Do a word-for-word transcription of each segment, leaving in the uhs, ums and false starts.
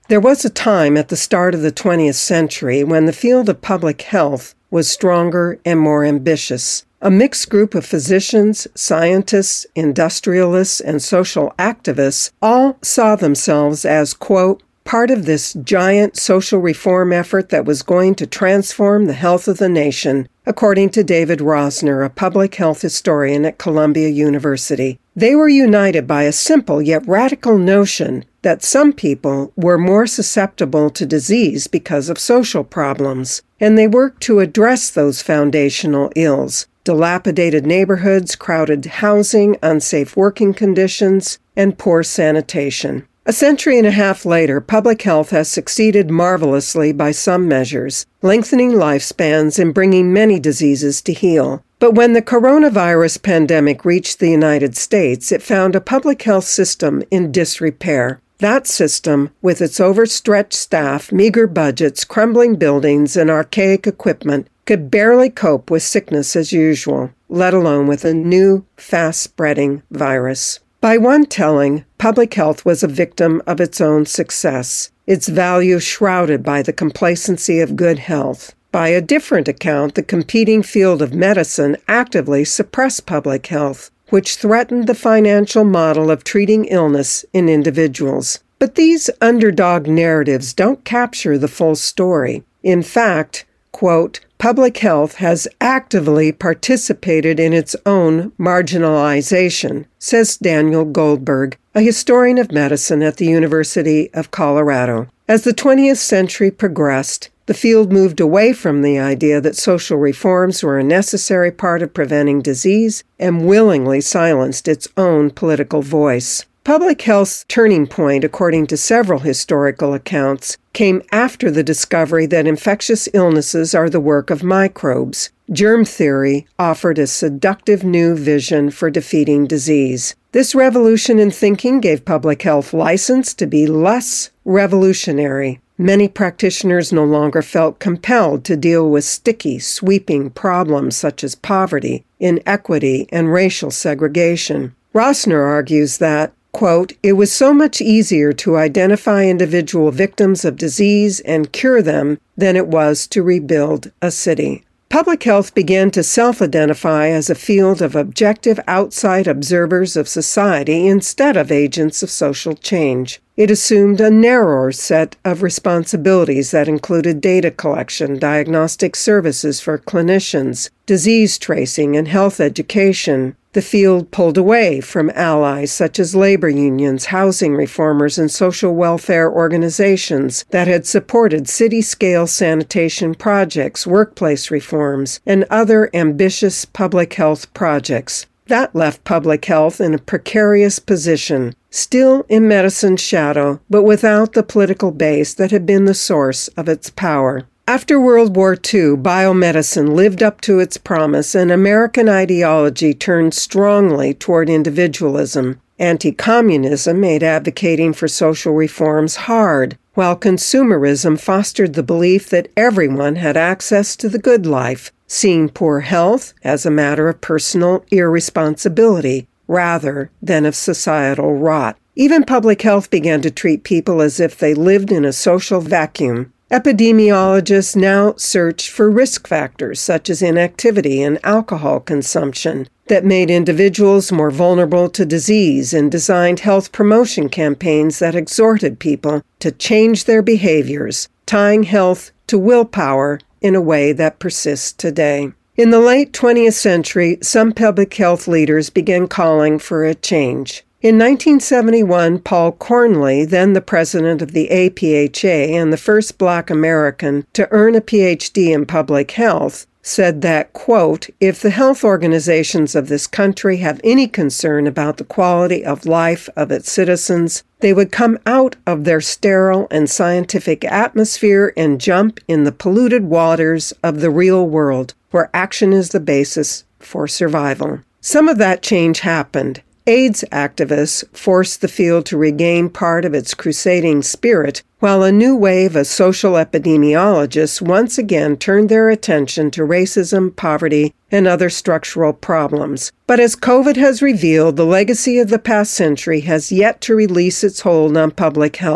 There was a time at the start of the twentieth century when the field of public health was stronger and more ambitious. A mixed group of physicians, scientists, industrialists, and social activists all saw themselves as, quote, part of this giant social reform effort that was going to transform the health of the nation, according to David Rosner, a public health historian at Columbia University. They were united by a simple yet radical notion that some people were more susceptible to disease because of social problems, and they worked to address those foundational ills: dilapidated neighborhoods, crowded housing, unsafe working conditions, and poor sanitation. A century and a half later, public health has succeeded marvelously by some measures, lengthening lifespans and bringing many diseases to heel. But when the coronavirus pandemic reached the United States, it found a public health system in disrepair. That system, with its overstretched staff, meager budgets, crumbling buildings, and archaic equipment, could barely cope with sickness as usual, let alone with a new, fast-spreading virus. By one telling, public health was a victim of its own success, its value shrouded by the complacency of good health. By a different account, the competing field of medicine actively suppressed public health, which threatened the financial model of treating illness in individuals. But these underdog narratives don't capture the full story. In fact, quote, public health has actively participated in its own marginalization, says Daniel Goldberg, a historian of medicine at the University of Colorado. As the twentieth century progressed, the field moved away from the idea that social reforms were a necessary part of preventing disease and willingly silenced its own political voice. Public health's turning point, according to several historical accounts, came after the discovery that infectious illnesses are the work of microbes. Germ theory offered a seductive new vision for defeating disease. This revolution in thinking gave public health license to be less revolutionary. Many practitioners no longer felt compelled to deal with sticky, sweeping problems such as poverty, inequity, and racial segregation. Rosner argues that, quote, it was so much easier to identify individual victims of disease and cure them than it was to rebuild a city. Public health began to self-identify as a field of objective outside observers of society instead of agents of social change. It assumed a narrower set of responsibilities that included data collection, diagnostic services for clinicians, disease tracing, and health education. The field pulled away from allies such as labor unions, housing reformers, and social welfare organizations that had supported city-scale sanitation projects, workplace reforms, and other ambitious public health projects. That left public health in a precarious position, still in medicine's shadow, but without the political base that had been the source of its power. After World War Two, biomedicine lived up to its promise, and American ideology turned strongly toward individualism. Anti-communism made advocating for social reforms hard, while consumerism fostered the belief that everyone had access to the good life, seeing poor health as a matter of personal irresponsibility rather than of societal rot. Even public health began to treat people as if they lived in a social vacuum. Epidemiologists now search for risk factors such as inactivity and alcohol consumption that made individuals more vulnerable to disease and designed health promotion campaigns that exhorted people to change their behaviors, tying health to willpower in a way that persists today. In the late twentieth century, some public health leaders began calling for a change. In nineteen seventy-one, Paul Cornley, then the president of the A P H A and the first Black American to earn a P H D in public health, said that, quote, if the health organizations of this country have any concern about the quality of life of its citizens, they would come out of their sterile and scientific atmosphere and jump in the polluted waters of the real world, where action is the basis for survival. Some of that change happened. AIDS activists forced the field to regain part of its crusading spirit, while a new wave of social epidemiologists once again turned their attention to racism, poverty, and other structural problems. But as COVID has revealed, the legacy of the past century has yet to release its hold on public health.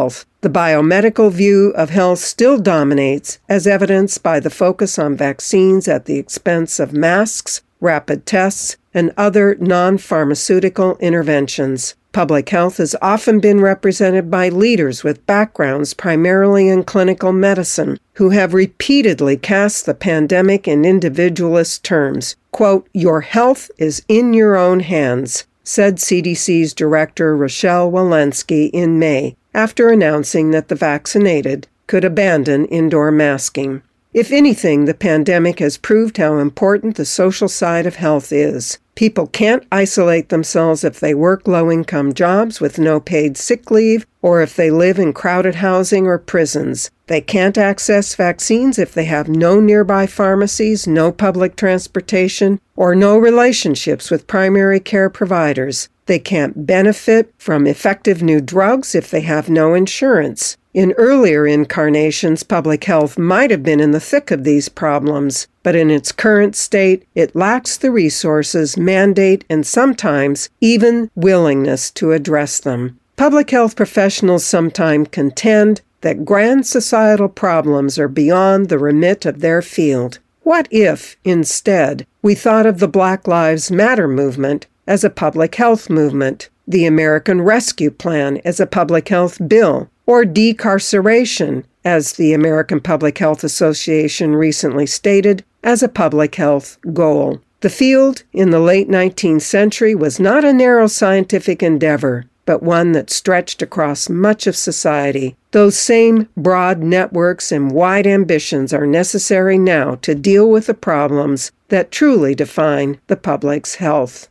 The biomedical view of health still dominates, as evidenced by the focus on vaccines at the expense of masks, rapid tests, and other non-pharmaceutical interventions. Public health has often been represented by leaders with backgrounds primarily in clinical medicine, who have repeatedly cast the pandemic in individualist terms. Quote, "Your health is in your own hands," said C D C's Director Rochelle Walensky in May, after announcing that the vaccinated could abandon indoor masking. If anything, the pandemic has proved how important the social side of health is. People can't isolate themselves if they work low-income jobs with no paid sick leave, or if they live in crowded housing or prisons. They can't access vaccines if they have no nearby pharmacies, no public transportation, or no relationships with primary care providers. They can't benefit from effective new drugs if they have no insurance. In earlier incarnations, public health might have been in the thick of these problems, but in its current state, it lacks the resources, mandate, and sometimes even willingness to address them. Public health professionals sometimes contend that grand societal problems are beyond the remit of their field. What if, instead, we thought of the Black Lives Matter movement as a public health movement, the American Rescue Plan as a public health bill, or decarceration, as the American Public Health Association recently stated, as a public health goal? The field in the late nineteenth century was not a narrow scientific endeavor, but one that stretched across much of society. Those same broad networks and wide ambitions are necessary now to deal with the problems that truly define the public's health.